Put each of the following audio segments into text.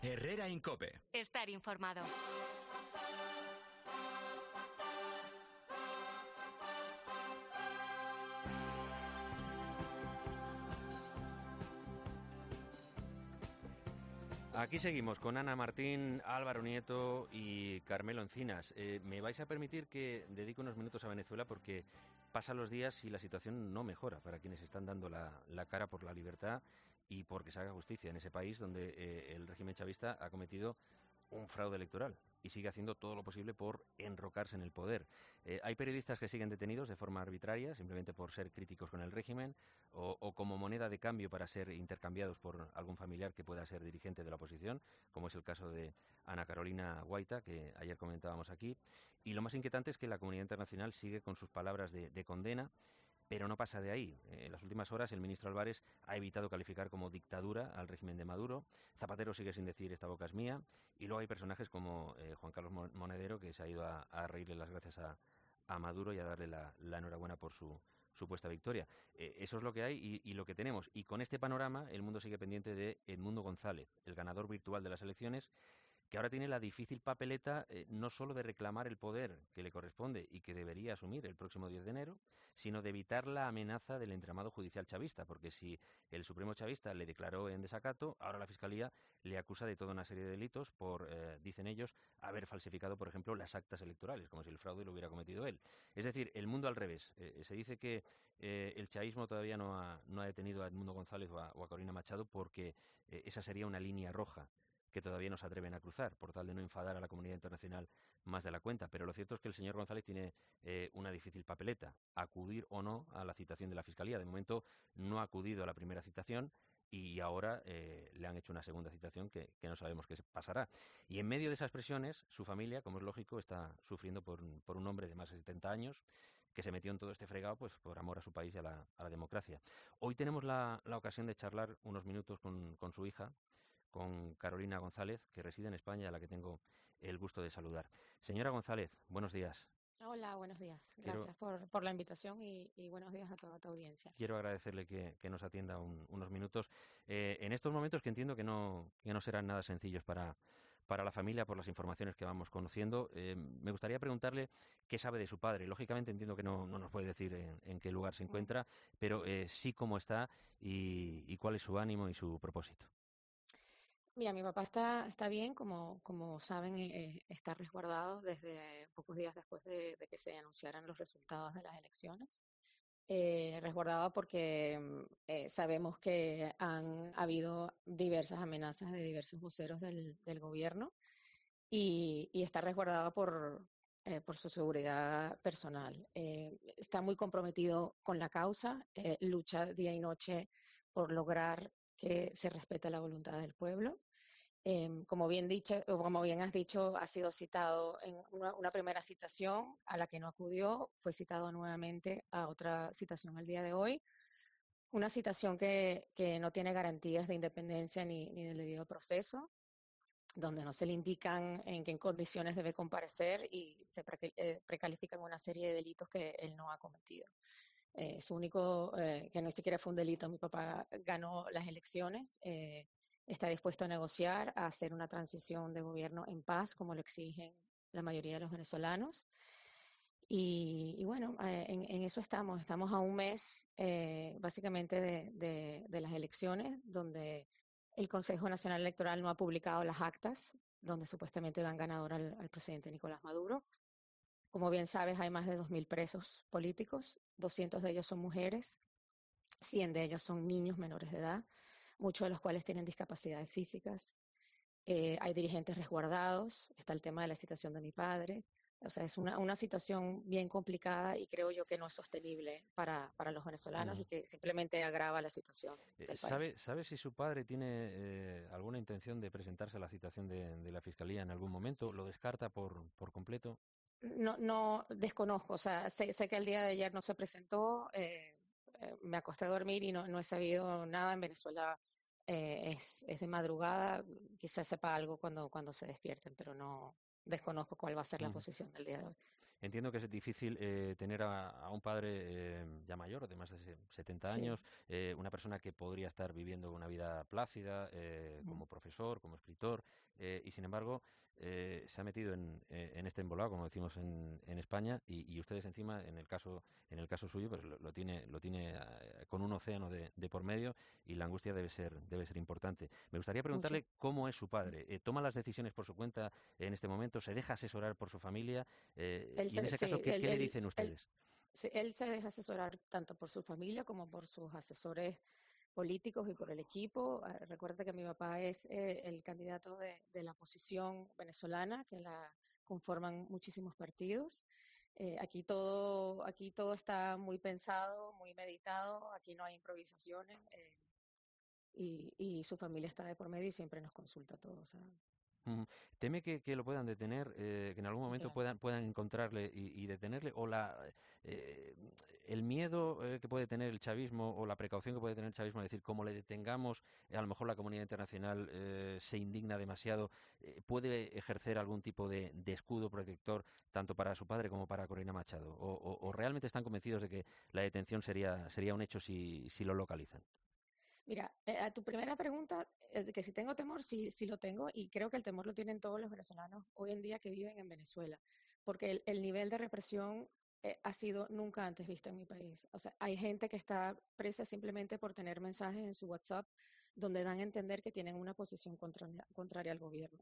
Herrera Incope. Estar informado. Aquí seguimos con Ana Martín, Álvaro Nieto y Carmelo Encinas. Me vais a permitir que dedique unos minutos a Venezuela porque pasan los días y la situación no mejora para quienes están dando la cara por la libertad y porque se haga justicia en ese país donde el régimen chavista ha cometido un fraude electoral y sigue haciendo todo lo posible por enrocarse en el poder. Hay periodistas que siguen detenidos de forma arbitraria, simplemente por ser críticos con el régimen o como moneda de cambio para ser intercambiados por algún familiar que pueda ser dirigente de la oposición, como es el caso de Ana Carolina Guaita, que ayer comentábamos aquí. Y lo más inquietante es que la comunidad internacional sigue con sus palabras de condena, pero no pasa de ahí. En las últimas horas el ministro Álvarez ha evitado calificar como dictadura al régimen de Maduro. Zapatero sigue sin decir esta boca es mía. Y luego hay personajes como Juan Carlos Monedero, que se ha ido a reírle las gracias a Maduro y a darle la enhorabuena por su supuesta victoria. Eso es lo que hay y lo que tenemos. Y con este panorama el mundo sigue pendiente de Edmundo González, el ganador virtual de las elecciones, que ahora tiene la difícil papeleta no solo de reclamar el poder que le corresponde y que debería asumir el próximo 10 de enero, sino de evitar la amenaza del entramado judicial chavista, porque si el Supremo chavista le declaró en desacato, ahora la Fiscalía le acusa de toda una serie de delitos por, dicen ellos, haber falsificado, por ejemplo, las actas electorales, como si el fraude lo hubiera cometido él. Es decir, el mundo al revés. Se dice que el chavismo todavía no ha detenido a Edmundo González o a Corina Machado porque esa sería una línea roja que todavía no se atreven a cruzar, por tal de no enfadar a la comunidad internacional más de la cuenta. Pero lo cierto es que el señor González tiene una difícil papeleta, acudir o no a la citación de la Fiscalía. De momento no ha acudido a la primera citación y ahora le han hecho una segunda citación que no sabemos qué pasará. Y en medio de esas presiones, su familia, como es lógico, está sufriendo por un hombre de más de 70 años que se metió en todo este fregado pues por amor a su país y a la democracia. Hoy tenemos la ocasión de charlar unos minutos con su hija, con Carolina González, que reside en España, a la que tengo el gusto de saludar. Señora González, buenos días. Hola, buenos días. Gracias por la invitación y buenos días a toda tu audiencia. Quiero agradecerle que nos atienda unos minutos. En estos momentos que entiendo que no serán nada sencillos para la familia por las informaciones que vamos conociendo, me gustaría preguntarle qué sabe de su padre. Lógicamente entiendo que no nos puede decir en qué lugar se encuentra, pero sí cómo está y cuál es su ánimo y su propósito. Mira, mi papá está bien, como saben, está resguardado desde pocos días después de que se anunciaran los resultados de las elecciones. Resguardado porque sabemos que han habido diversas amenazas de diversos voceros del gobierno y está resguardado por su seguridad personal. Está muy comprometido con la causa, lucha día y noche por lograr que se respete la voluntad del pueblo. Como bien has dicho, ha sido citado en una primera citación a la que no acudió, fue citado nuevamente a otra citación el día de hoy, una citación que no tiene garantías de independencia ni del debido proceso, donde no se le indican en qué condiciones debe comparecer y se precalifican una serie de delitos que él no ha cometido. Su único, que ni siquiera fue un delito, mi papá ganó las elecciones, está dispuesto a negociar, a hacer una transición de gobierno en paz, como lo exigen la mayoría de los venezolanos. Y bueno, en eso estamos a un mes básicamente de las elecciones, donde el Consejo Nacional Electoral no ha publicado las actas, donde supuestamente dan ganador al presidente Nicolás Maduro. Como bien sabes, hay más de 2.000 presos políticos, 200 de ellos son mujeres, 100 de ellos son niños menores de edad, muchos de los cuales tienen discapacidades físicas. Hay dirigentes resguardados, está el tema de la citación de mi padre. O sea, es una situación bien complicada y creo yo que no es sostenible para los venezolanos y que simplemente agrava la situación del país. ¿Sabe si su padre tiene alguna intención de presentarse a la citación de la Fiscalía en algún momento? ¿Lo descarta por completo? No desconozco, o sea, sé que el día de ayer no se presentó, me acosté a dormir y no he sabido nada. En Venezuela es de madrugada, quizás sepa algo cuando se despierten, pero no desconozco cuál va a ser la posición del día de hoy. Entiendo que es difícil tener a un padre ya mayor, de más de 70 Sí. años, una persona que podría estar viviendo una vida plácida Ujú. como profesor, como escritor, y sin embargo se ha metido en este embolado, como decimos en España, y ustedes encima, en el caso suyo, pues lo tiene con un océano de por medio y la angustia debe ser importante. Me gustaría Mucho. preguntarle cómo es su padre. ¿Toma las decisiones por su cuenta en este momento? ¿Se deja asesorar por su familia? Y en ese caso, Sí, ¿qué le dicen ustedes? sí, él se deja asesorar tanto por su familia como por sus asesores políticos y por el equipo. Recuerda que mi papá es el candidato de la oposición venezolana, que la conforman muchísimos partidos. Aquí todo está muy pensado, muy meditado, aquí no hay improvisaciones, y su familia está de por medio y siempre nos consulta a todos. O sea, Ujú. ¿Teme que lo puedan detener, que en algún sí, momento claro. puedan encontrarle y detenerle? ¿O eh, el miedo que puede tener el chavismo o la precaución que puede tener el chavismo, es decir, como le detengamos, a lo mejor la comunidad internacional se indigna demasiado, puede ejercer algún tipo de escudo protector tanto para su padre como para Corina Machado? ¿O realmente están convencidos de que la detención sería un hecho si lo localizan? Mira, a tu primera pregunta, de que si tengo temor, sí, sí lo tengo, y creo que el temor lo tienen todos los venezolanos hoy en día que viven en Venezuela, porque el nivel de represión ha sido nunca antes visto en mi país. O sea, hay gente que está presa simplemente por tener mensajes en su WhatsApp donde dan a entender que tienen una posición contraria al gobierno.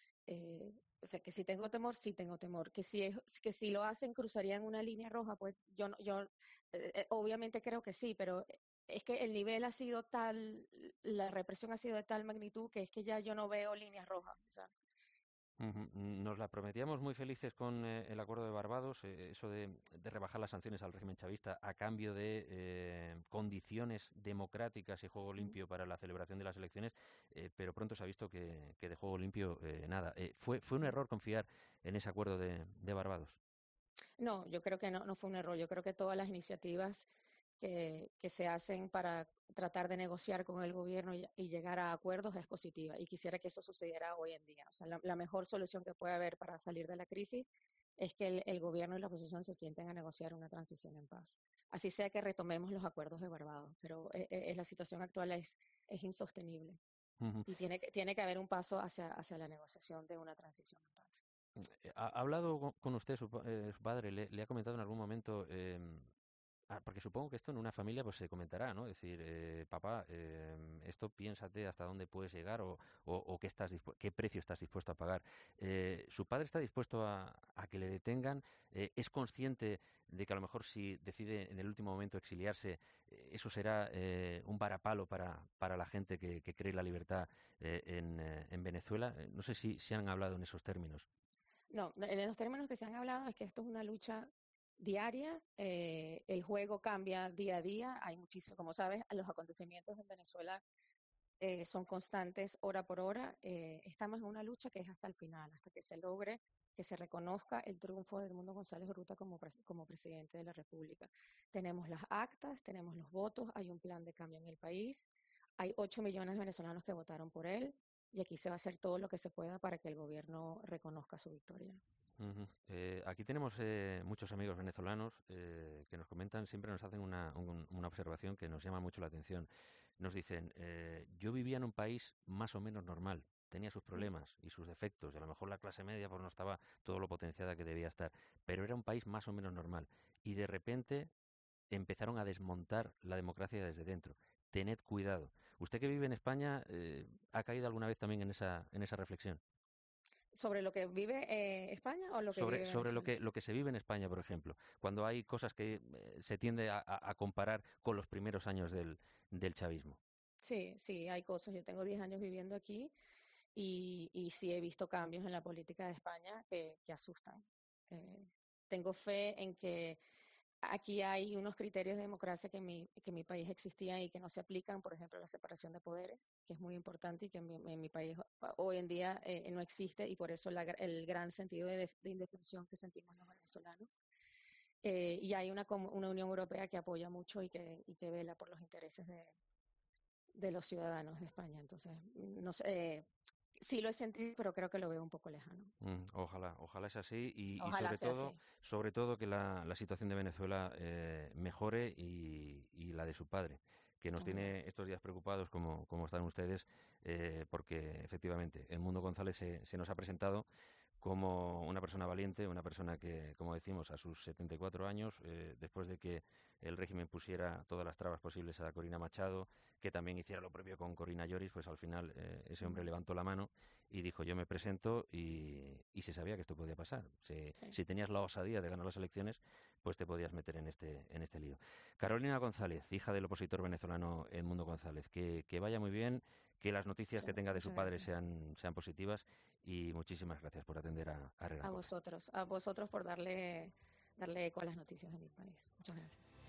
O sea, que si tengo temor, sí tengo temor. Que si lo hacen, cruzarían una línea roja, pues obviamente creo que sí, pero es que el nivel ha sido tal, la represión ha sido de tal magnitud que es que ya yo no veo líneas rojas. O sea, Ujú. Nos la prometíamos muy felices con el acuerdo de Barbados, eso de rebajar las sanciones al régimen chavista a cambio de condiciones democráticas y juego mm, limpio para la celebración de las elecciones, pero pronto se ha visto que de juego limpio nada. ¿Fue un mm. error confiar en ese acuerdo de Barbados? No, yo creo que no fue un error. Yo creo que todas las iniciativas que se hacen para tratar de negociar con el gobierno y llegar a acuerdos es positiva. Y quisiera que eso sucediera hoy en día. O sea, la mejor solución que puede haber para salir de la crisis es que el gobierno y la oposición se sienten a negociar una transición en paz. Así sea que retomemos los acuerdos de Barbados, pero la situación actual es insostenible Ujú. y tiene que haber un paso hacia la negociación de una transición en paz. ¿Ha hablado con usted, su padre, le ha comentado en algún momento? Porque supongo que esto en una familia pues se comentará, ¿no? Es decir, papá, esto piénsate hasta dónde puedes llegar o qué precio estás dispuesto a pagar. ¿Su padre está dispuesto a que le detengan? ¿Es consciente de que a lo mejor si decide en el último momento exiliarse, eso será un varapalo para la gente que cree la libertad en Venezuela? No sé si han hablado en esos términos. No, en los términos que se han hablado es que esto es una lucha diaria, el juego cambia día a día, hay muchísimo, como sabes, los acontecimientos en Venezuela son constantes hora por hora, estamos en una lucha que es hasta el final, hasta que se logre que se reconozca el triunfo de Edmundo González Urruta como presidente de la República. Tenemos las actas, tenemos los votos, hay un plan de cambio en el país, hay 8 millones de venezolanos que votaron por él, y aquí se va a hacer todo lo que se pueda para que el gobierno reconozca su victoria. Ujú. Aquí tenemos muchos amigos venezolanos que nos comentan, siempre nos hacen una observación que nos llama mucho la atención. Nos dicen, yo vivía en un país más o menos normal, tenía sus Mm. problemas y sus defectos, y a lo mejor la clase media pues no estaba todo lo potenciada que debía estar, pero era un país más o menos normal. Y de repente empezaron a desmontar la democracia desde dentro. Tened cuidado. Usted que vive en España, ¿ha caído alguna vez también en esa reflexión? ¿Sobre lo que vive España o lo que Sobre, vive sobre Venezuela? lo que se vive en España, por ejemplo, cuando hay cosas que se tiende a comparar con los primeros años del chavismo. Sí, sí, hay cosas. Yo tengo 10 años viviendo aquí y sí he visto cambios en la política de España que asustan. Eh, Tengo fe en que aquí hay unos criterios de democracia que en mi país existían y que no se aplican, por ejemplo, la separación de poderes, que es muy importante y que en mi país hoy en día no existe, y por eso el gran sentido de indefensión que sentimos los venezolanos. Y hay una Unión Europea que apoya mucho y que vela por los intereses de los ciudadanos de España. Entonces, no sé, Sí lo he sentido, pero creo que lo veo un poco lejano. Ojalá, ojalá es así y Ojalá sea así. sobre todo que la situación de Venezuela mejore y la de su padre, que nos Ojalá. tiene estos días preocupados como están ustedes, porque efectivamente el mundo González se nos ha presentado como una persona valiente, una persona que, como decimos, a sus 74 años, después de que el régimen pusiera todas las trabas posibles a Corina Machado, que también hiciera lo propio con Corina Lloris, pues al final ese hombre Ujú. levantó la mano y dijo yo me presento y se sabía que esto podía pasar. Sí, Si tenías la osadía de ganar las elecciones, pues te podías meter en este lío. Carolina González, hija del opositor venezolano Edmundo González, que vaya muy bien, que las noticias que tenga de su muchas padre gracias. sean positivas y muchísimas gracias por atender a Herrera Cope. A vosotros por darle eco a las noticias de mi país. Muchas gracias.